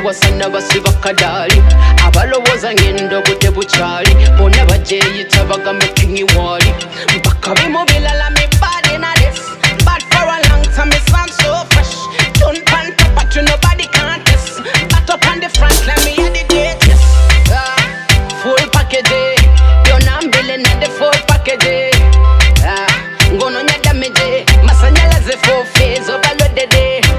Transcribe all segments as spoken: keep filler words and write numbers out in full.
bawasana basiba kadali abalowooza ngendo budde bukyali bonna bajeyita bagambe kingi wali mpaka bimu bilala me body na this but for a long time it sound so fresh don't pan top but you nobody can't test back up on the front let me hear the greatest uh, full package yo nambile na the full package uh, ngono nya damage masanyalaze full phase overloaded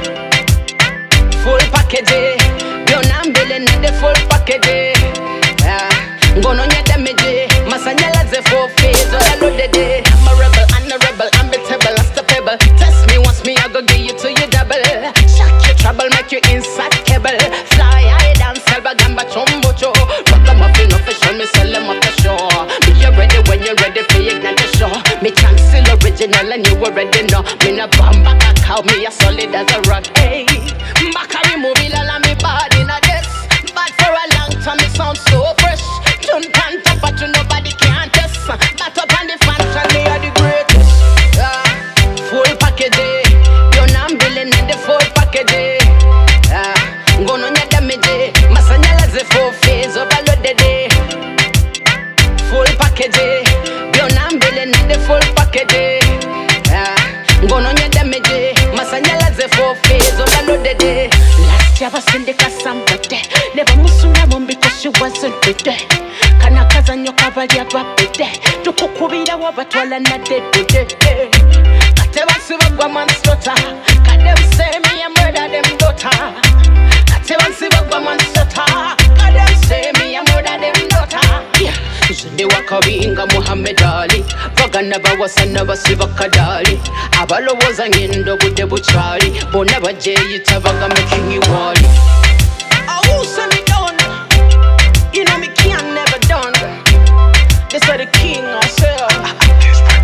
full package yo nambile na the full package uh, ngono nya damage masanyalaze full phase overloaded I'm a rebel and a rebel unbeatable unstoppable test me once me I go give you to you double shock your trouble make you inside cable fly high dance selva gamba chombo cho program of innovation me sell them up the show me you ready when you ready for ignite the show me chance still original and you already know me na bamba cow me as solid as a rock hey back a me movie la me body na this but for a long time it sounds so fresh don't pan top but you nobody can test back up on the function me are the greatest uh, full package yo nambile na the full package uh, ngono nya damage masanyalaze full phase overloaded full package yo nambile na the full package uh, ngono nya damage masanyalaze full phase overloaded last year basindika somebody never musuna mom because she wasn't there kana kazanyo kabali abapede tukukubira wabatwala na dead kate basibagwa monster kade say me a murder them daughter kate basibagwa monster kade say me a murder them daughter yeah Zunde wakabinga Muhammad Ali bagana bawasana basiba kadali abalowooza ngendo budde bukyali bonna bajeyita bagambe kingi wali oh send me down you know me can't never done this are the king ourselves